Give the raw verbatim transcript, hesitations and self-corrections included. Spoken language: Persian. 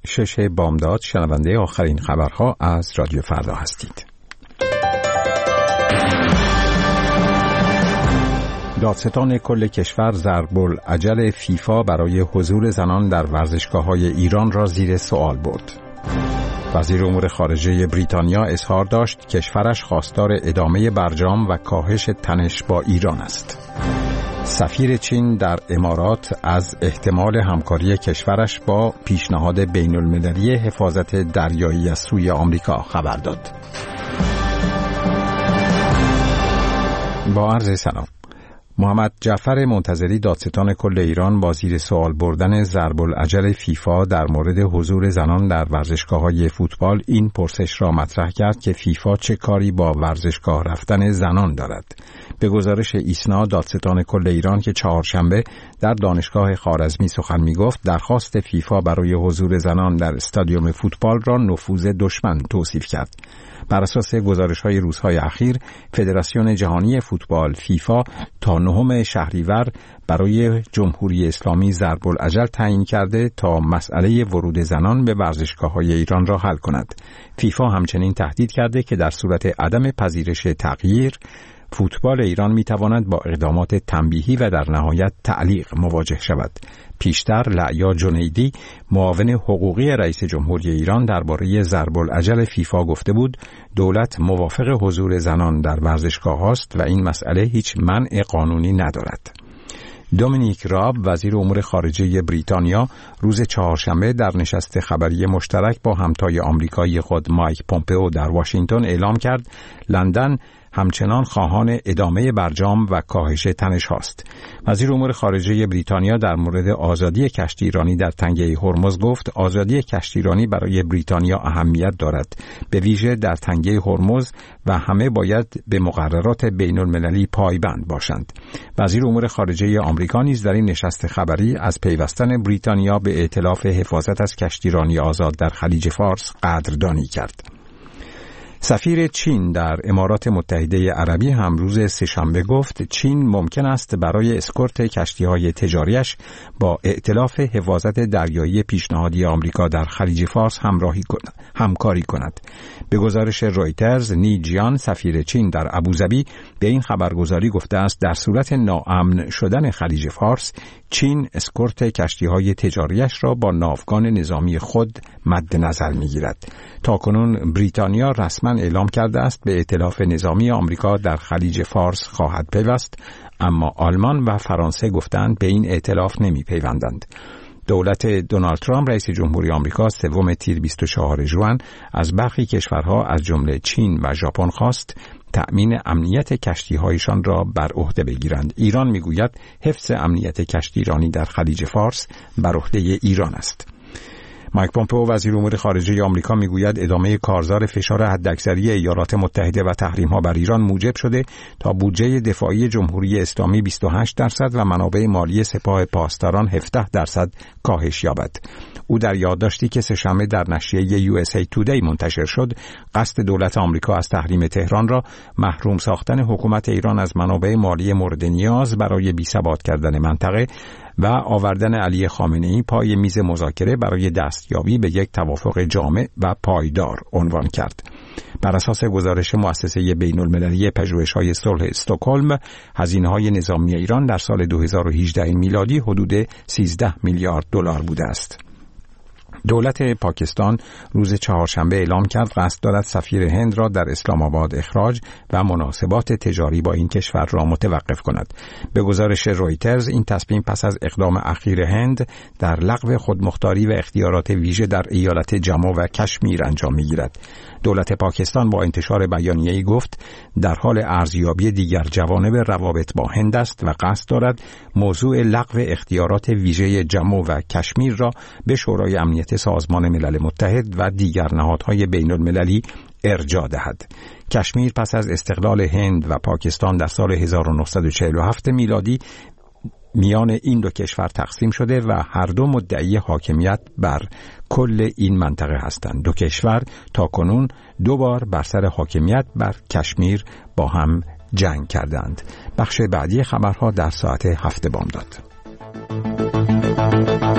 شش بامداد شنونده آخرین خبرها از رادیو فردا هستید. دادستان کل کشور ضرب‌الاجل فیفا برای حضور زنان در ورزشگاه‌های ایران را زیر سوال برد. وزیر امور خارجه بریتانیا اظهار داشت کشورش خواستار ادامه برجام و کاهش تنش با ایران است. سفیر چین در امارات از احتمال همکاری کشورش با پیشنهاد بین المللی حفاظت دریایی از سوی آمریکا خبر داد. با عرض سلام. محمد جعفر منتظری دادستان کل ایران با زیر سوال بردن ضرب‌الاجل فیفا در مورد حضور زنان در ورزشگاه‌های فوتبال این پرسش را مطرح کرد که فیفا چه کاری با ورزشگاه رفتن زنان دارد. به گزارش ایسنا دادستان کل ایران که چهارشنبه در دانشگاه خوارزمی سخن می‌گفت درخواست فیفا برای حضور زنان در استادیوم فوتبال را نفوذ دشمن توصیف کرد. بر اساس گزارش‌های روزهای اخیر فدراسیون جهانی فوتبال فیفا تا نهم شهریور برای جمهوری اسلامی ضرب‌الاجل تعیین کرده تا مسئله ورود زنان به ورزشگاه‌های ایران را حل کند. فیفا همچنین تهدید کرده که در صورت عدم پذیرش تغییر فوتبال ایران میتواند با اقدامات تنبیهی و در نهایت تعلیق مواجه شود. پیشتر لعیا جنیدی معاون حقوقی رئیس جمهوری ایران درباره ضرب‌الاجل فیفا گفته بود دولت موافق حضور زنان در ورزشگاه است و این مسئله هیچ منع قانونی ندارد. دومینیک راب وزیر امور خارجه بریتانیا روز چهارشنبه در نشست خبری مشترک با همتای آمریکایی خود مایک پومپئو در واشنگتن اعلام کرد لندن همچنان خواهان ادامه برجام و کاهش تنش هاست. وزیر امور خارجه بریتانیا در مورد آزادی کشتیرانی در تنگه هرمز گفت آزادی کشتیرانی برای بریتانیا اهمیت دارد، به ویژه در تنگه هرمز و همه باید به مقررات بین المللی پایبند باشند. وزیر امور خارجه آمریکا نیز در این نشست خبری از پیوستن بریتانیا به ائتلاف حفاظت از کشتیرانی آزاد در خلیج فارس قدردانی کرد. سفیر چین در امارات متحده عربی هم روز سه‌شنبه گفت چین ممکن است برای اسکورت کشتی‌های تجاریش با ائتلاف حفاظت دریایی پیشنهادی آمریکا در خلیج فارس همراهی کند، همکاری کند. به گزارش رویترز نی جیان سفیر چین در ابوظبی به این خبرگزاری گفته است در صورت ناامن شدن خلیج فارس چین اسکورت کشتی‌های تجاریش را با ناوگان نظامی خود مد نظر می‌گیرد. تاکنون بریتانیا رسما اعلام کرده است به ائتلاف نظامی آمریکا در خلیج فارس خواهد پیوست، اما آلمان و فرانسه گفتند به این ائتلاف نمی‌پیوندند. دولت دونالد ترامپ رئیس جمهوری آمریکا سوم تیر بیست و چهارم ژوئن از برخی کشورها از جمله چین و ژاپن خواست تأمین امنیت کشتی‌هایشان را بر عهده بگیرند. ایران میگوید حفظ امنیت کشتیرانی در خلیج فارس بر عهده ایران است. مایک پومپئو وزیر امور خارجه آمریکا میگوید ادامه کارزار فشار حداکثری ایالات متحده و تحریم‌ها بر ایران موجب شده تا بودجه دفاعی جمهوری اسلامی بیست و هشت درصد و منابع مالی سپاه پاسداران هفده درصد کاهش یابد. او در یادداشتی که سه‌شنبه در نشریه یو اس ای تودی منتشر شد قصد دولت آمریکا از تحریم تهران را محروم ساختن حکومت ایران از منابع مالی مورد نیاز برای بی‌ثبات کردن منطقه و آوردن علی خامنه‌ای پای میز مذاکره برای دستیابی به یک توافق جامع و پایدار عنوان کرد. بر اساس گزارش مؤسسه بین المللی پژوهش‌های صلح استکهلم، هزینه‌های نظامی ایران در سال دو هزار و هجده میلادی حدود سیزده میلیارد دلار بوده است. دولت پاکستان روز چهارشنبه اعلام کرد قصد دارد سفیر هند را در اسلام آباد اخراج و مناسبات تجاری با این کشور را متوقف کند. به گزارش رویترز این تصمیم پس از اقدام اخیر هند در لغو خودمختاری و اختیارات ویژه در ایالت جمو و کشمیر انجام می‌گیرد. دولت پاکستان با انتشار بیانیه‌ای گفت در حال ارزیابی دیگر جوانب روابط با هند است و قصد دارد موضوع لغو اختیارات ویژه جمو و کشمیر را به شورای امنیت سازمان ملل متحد و دیگر نهادهای بین المللی ارجاع دهد. کشمیر پس از استقلال هند و پاکستان در سال هزار و نهصد و چهل و هفت میلادی میان این دو کشور تقسیم شده و هر دو مدعی حاکمیت بر کل این منطقه هستند. دو کشور تا کنون دو بار بر سر حاکمیت بر کشمیر با هم جنگ کردند. بخش بعدی خبرها در ساعت هفت بامداد.